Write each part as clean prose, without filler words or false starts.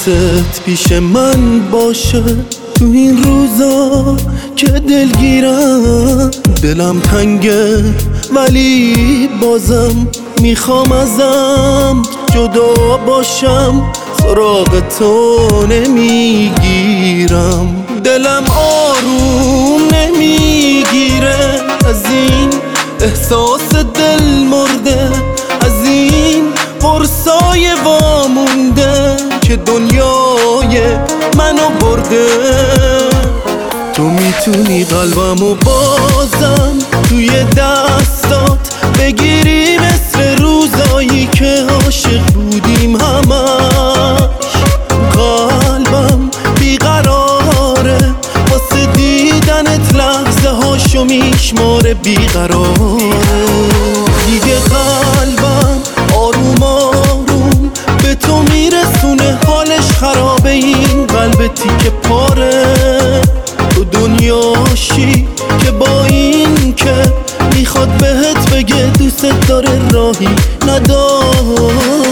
حواست پیش من باشه تو این روزا که دلگیرم. دلم تنگه ولی بازم میخوام ازم جدا باشم، سراغ تو نمیگیرم. دلم آروم نمیگیره از این احساس دل مرده، از این قرصای وامونده که دنیای منو برده. تو میتونی قلبمو بازم توی دستات بگیری، مثل روزایی که عاشق بودیم همش. قلبم بیقراره واسه دیدنت، لحظه هاشو میشماره بیقراره. دیگه قلبم آروم آروم به تو میرسونه، حالش خرابه این قلب تیکه پاره. تو دنیاشی که با این که میخواد بهت بگه دوست داره راهی نداره.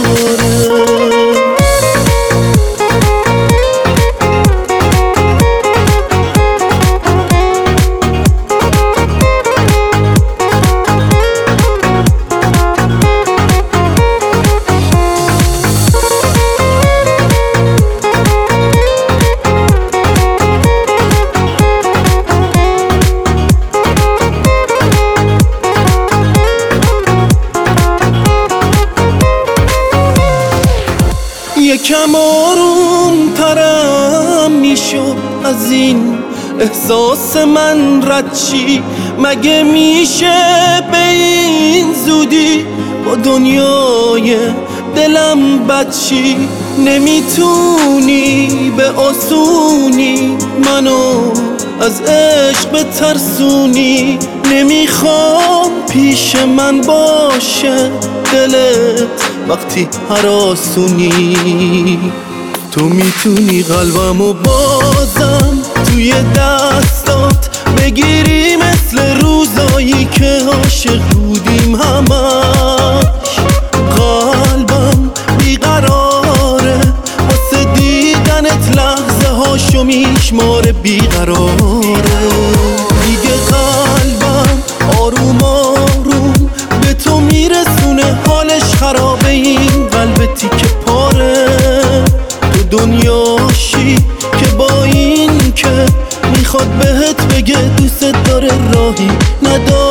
یکم آروم ترم میشد از این احساس من رد چی؟ مگه میشه به این زودی با دنیای دلم بد چی؟ نمیتونی به آسونی منو از عشق بترسونی. نمیخوام پیش من باشه دلت وقتی هراسونی. تو میتونی قلبمو بازم توی دستات بگیری، مثل روزایی که عاشق بودیم همش. قلبم بیقراره واسه دیدنت، لحظه هاشو میشماره بیقراره. دیگه قلبم آروم آروم به تو میرسونه، حالش خرابه این قلب تیکه پاره. تو دنیاشی که با این که میخواد بهت بگه دوست داره راهی نداره.